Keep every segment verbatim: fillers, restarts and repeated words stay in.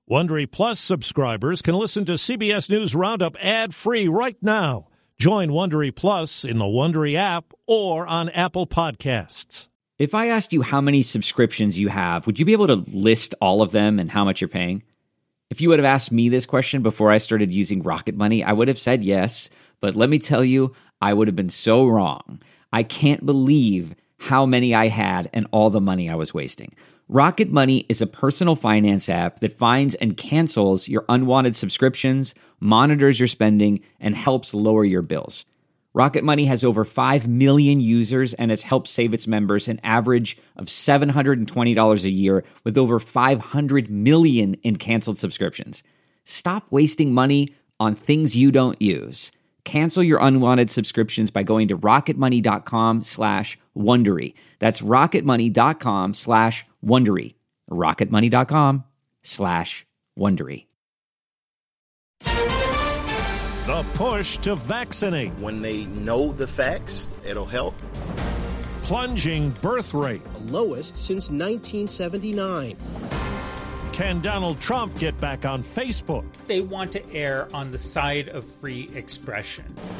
Wondery Plus subscribers can listen to C B S News Roundup ad-free right now. Join Wondery Plus in the Wondery app or on Apple Podcasts. If I asked you how many subscriptions you have, would you be able to list all of them and how much you're paying? If you would have asked me this question before I started using Rocket Money, I would have said yes. But let me tell you, I would have been so wrong. I can't believe how many I had and all the money I was wasting. Rocket Money is a personal finance app that finds and cancels your unwanted subscriptions, monitors your spending, and helps lower your bills. Rocket Money has over five million users and has helped save its members an average of seven hundred twenty dollars a year with over five hundred million in canceled subscriptions. Stop wasting money on things you don't use. Cancel your unwanted subscriptions by going to rocketmoney.com slash Wondery. That's rocketmoney.com slash Wondery. rocketmoney.com slash Wondery. The push to vaccinate. When they know the facts, it'll help. Plunging birth rate. The lowest since nineteen seventy-nine. Can Donald Trump get back on Facebook? They want to err on the side of free expression.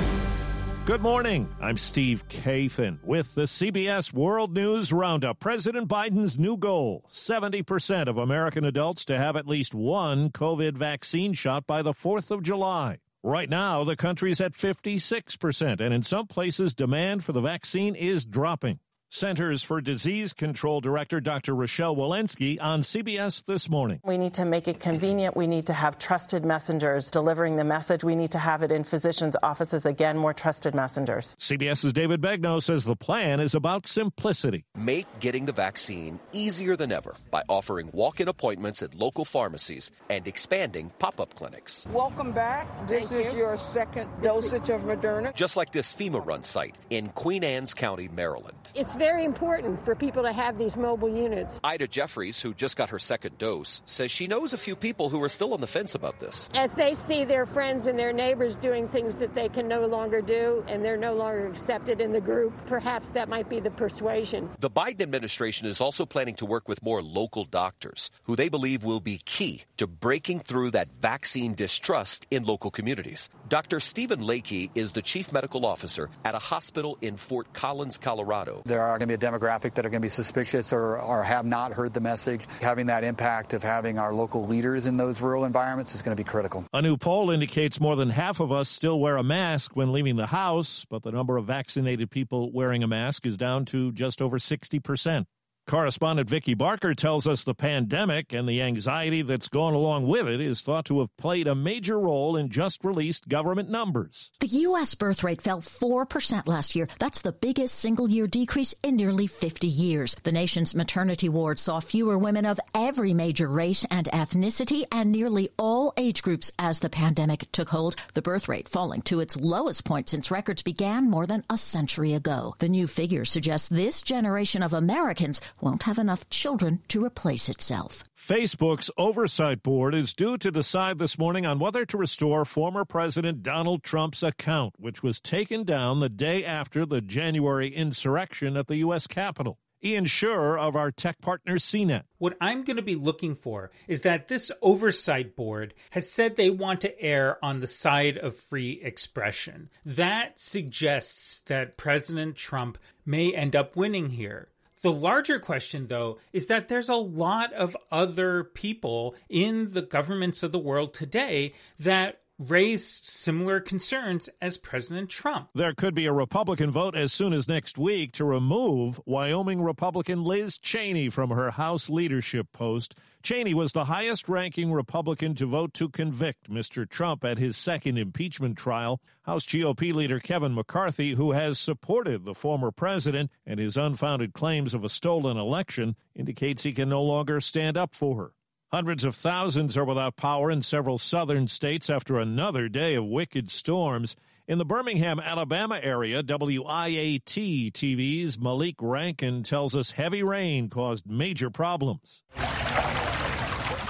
Good morning. I'm Steve Kathan with the C B S World News Roundup. President Biden's new goal, seventy percent of American adults to have at least one COVID vaccine shot by the fourth of July. Right now, the country's at fifty-six percent, and in some places, demand for the vaccine is dropping. Centers for Disease Control Director Doctor Rochelle Walensky on C B S This Morning. We need to make it convenient. We need to have trusted messengers delivering the message. We need to have it in physicians' offices. Again, more trusted messengers. CBS's David Begnaud says the plan is about simplicity. Make getting the vaccine easier than ever by offering walk-in appointments at local pharmacies and expanding pop-up clinics. Welcome back. This Thank is you. your second dosage of Moderna. Just like this FEMA-run site in Queen Anne's County, Maryland. It's very important for people to have these mobile units. Ida Jeffries, who just got her second dose, says she knows a few people who are still on the fence about this. As they see their friends and their neighbors doing things that they can no longer do, and they're no longer accepted in the group, perhaps that might be the persuasion. The Biden administration is also planning to work with more local doctors, who they believe will be key to breaking through that vaccine distrust in local communities. Doctor Stephen Lakey is the chief medical officer at a hospital in Fort Collins, Colorado. There are going to be a demographic that are going to be suspicious or, or have not heard the message. Having that impact of having our local leaders in those rural environments is going to be critical. A new poll indicates more than half of us still wear a mask when leaving the house, but the number of vaccinated people wearing a mask is down to just over sixty percent. Correspondent Vicki Barker tells us the pandemic and the anxiety that's gone along with it is thought to have played a major role in just released government numbers. The U S birth rate fell four percent last year. That's the biggest single-year decrease in nearly fifty years. The nation's maternity wards saw fewer women of every major race and ethnicity and nearly all age groups as the pandemic took hold, the birth rate falling to its lowest point since records began more than a century ago. The new figures suggest this generation of Americans won't have enough children to replace itself. Facebook's oversight board is due to decide this morning on whether to restore former President Donald Trump's account, which was taken down the day after the January insurrection at the U S Capitol. Ian Schurer of our tech partner C net. What I'm going to be looking for is that this oversight board has said they want to err on the side of free expression. That suggests that President Trump may end up winning here. The larger question, though, is that there's a lot of other people in the governments of the world today that raise similar concerns as President Trump. There could be a Republican vote as soon as next week to remove Wyoming Republican Liz Cheney from her House leadership post. Cheney was the highest-ranking Republican to vote to convict Mister Trump at his second impeachment trial. House G O P leader Kevin McCarthy, who has supported the former president and his unfounded claims of a stolen election, indicates he can no longer stand up for her. Hundreds of thousands are without power in several southern states after another day of wicked storms. In the Birmingham, Alabama area, W I A T T V's Malik Rankin tells us heavy rain caused major problems.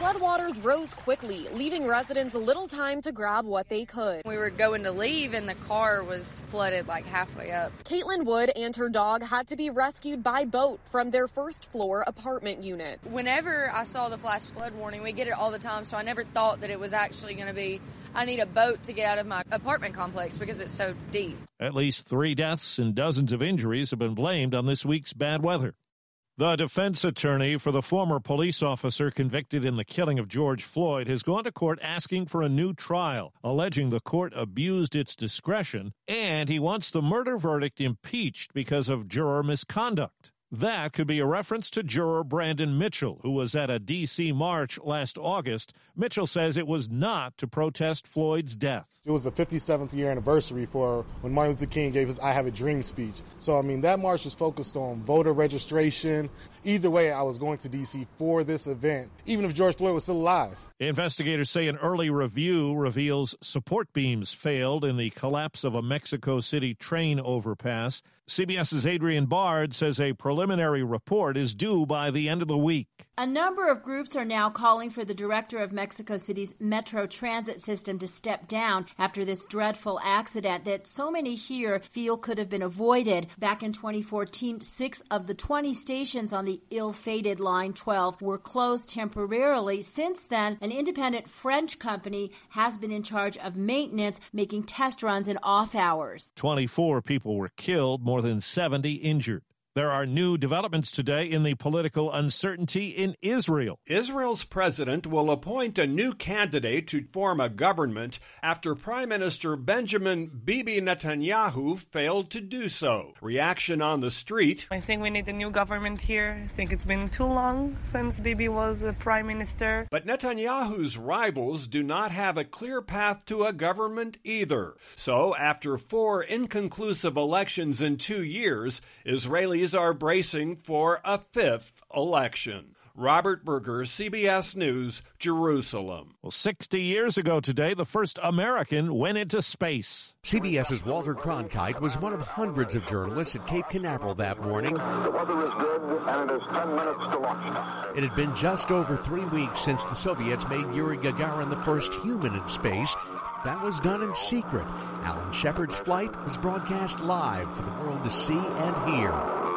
floodwaters rose quickly, leaving residents little time to grab what they could. We were going to leave and the car was flooded like halfway up. Caitlin Wood and her dog had to be rescued by boat from their first floor apartment unit. Whenever I saw the flash flood warning, we get it all the time, so I never thought that it was actually going to be, I need a boat to get out of my apartment complex because it's so deep. At least three deaths and dozens of injuries have been blamed on this week's bad weather. The defense attorney for the former police officer convicted in the killing of George Floyd has gone to court asking for a new trial, alleging the court abused its discretion, and he wants the murder verdict impeached because of juror misconduct. That could be a reference to juror Brandon Mitchell, who was at a D C march last August. Mitchell says it was not to protest Floyd's death. It was the fifty-seventh year anniversary for when Martin Luther King gave his I Have a Dream speech. So, I mean, that march is focused on voter registration. Either way, I was going to D C for this event, even if George Floyd was still alive. Investigators say an early review reveals support beams failed in the collapse of a Mexico City train overpass. CBS's Adrienne Bard says a preliminary report is due by the end of the week. A number of groups are now calling for the director of Mexico City's Metro Transit system to step down after this dreadful accident that so many here feel could have been avoided. Back in twenty fourteen, six of the twenty stations on the ill-fated Line twelve were closed temporarily. Since then, an independent French company has been in charge of maintenance, making test runs in off hours. twenty-four people were killed, more than seventy injured. There are new developments today in the political uncertainty in Israel. Israel's president will appoint a new candidate to form a government after Prime Minister Benjamin Bibi Netanyahu failed to do so. Reaction on the street. I think we need a new government here. I think it's been too long since Bibi was a prime minister. But Netanyahu's rivals do not have a clear path to a government either. So after four inconclusive elections in two years, Israelis are bracing for a fifth election. Robert Berger, C B S News, Jerusalem. Well, sixty years ago today, the first American went into space. CBS's Walter Cronkite was one of hundreds of journalists at Cape Canaveral that morning. The weather is good, and it is ten minutes to launch. It had been just over three weeks since the Soviets made Yuri Gagarin the first human in space. That was done in secret. Alan Shepard's flight was broadcast live for the world to see and hear.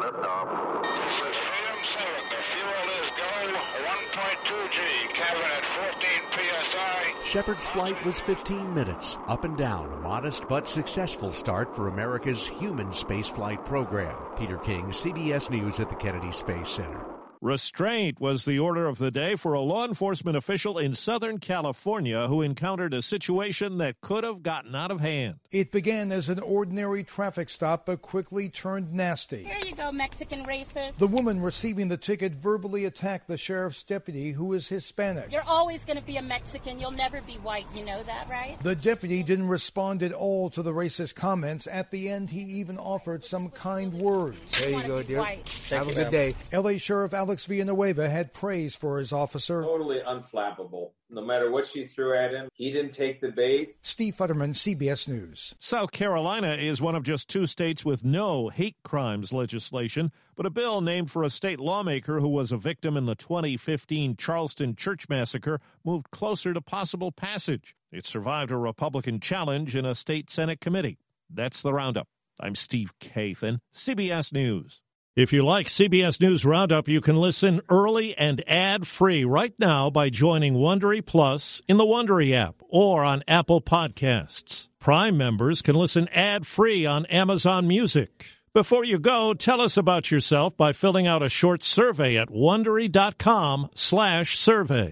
Shepard's flight was fifteen minutes, up and down, a modest but successful start for America's human spaceflight program. Peter King, C B S News at the Kennedy Space Center. Restraint was the order of the day for a law enforcement official in Southern California who encountered a situation that could have gotten out of hand. It began as an ordinary traffic stop, but quickly turned nasty. Here you go, Mexican racist. The woman receiving the ticket verbally attacked the sheriff's deputy, who is Hispanic. You're always going to be a Mexican. You'll never be white. You know that, right? The deputy didn't respond at all to the racist comments. At the end, he even offered some kind words. There you go, dear. Have a good day. L A Sheriff Alex Villanueva had praise for his officer. Totally unflappable. No matter what she threw at him, he didn't take the bait. Steve Futterman, C B S News. South Carolina is one of just two states with no hate crimes legislation, but a bill named for a state lawmaker who was a victim in the twenty fifteen Charleston church massacre moved closer to possible passage. It survived a Republican challenge in a state Senate committee. That's the Roundup. I'm Steve Kathan, C B S News. If you like C B S News Roundup, you can listen early and ad-free right now by joining Wondery Plus in the Wondery app or on Apple Podcasts. Prime members can listen ad-free on Amazon Music. Before you go, tell us about yourself by filling out a short survey at Wondery.com slash survey.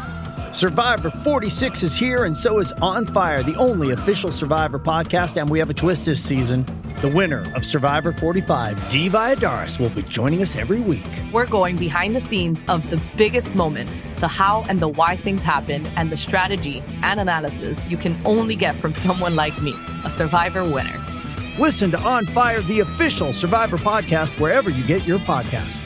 Survivor forty-six is here, and so is On Fire, the only official Survivor podcast, and we have a twist this season. The winner of Survivor forty-five, Dee Valladares, will be joining us every week. We're going behind the scenes of the biggest moments, the how and the why things happen, and the strategy and analysis you can only get from someone like me, a Survivor winner. Listen to On Fire, the official Survivor podcast, wherever you get your podcasts.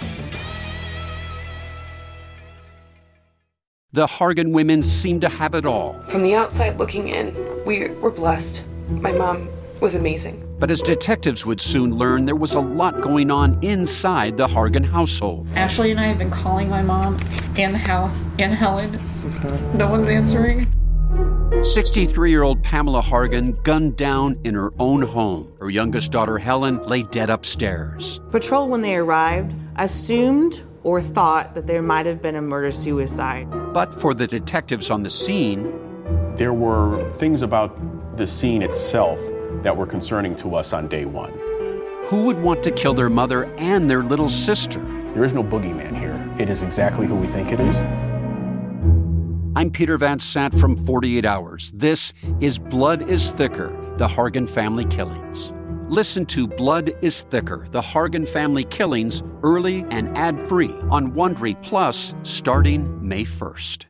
The Hargan women seem to have it all. From the outside looking in, we were blessed. My mom was amazing. But as detectives would soon learn, there was a lot going on inside the Hargan household. Ashley and I have been calling my mom and the house and Helen. Okay. No one's answering. sixty-three-year-old Pamela Hargan gunned down in her own home. Her youngest daughter, Helen, lay dead upstairs. Patrol, when they arrived, assumed or thought that there might have been a murder-suicide. But for the detectives on the scene, there were things about the scene itself that were concerning to us on day one. Who would want to kill their mother and their little sister? There is no boogeyman here. It is exactly who we think it is. I'm Peter Van Sant from forty-eight hours. This is Blood is Thicker, the Hargan family killings. Listen to Blood is Thicker, the Hargan family killings, early and ad-free on Wondery Plus starting May first.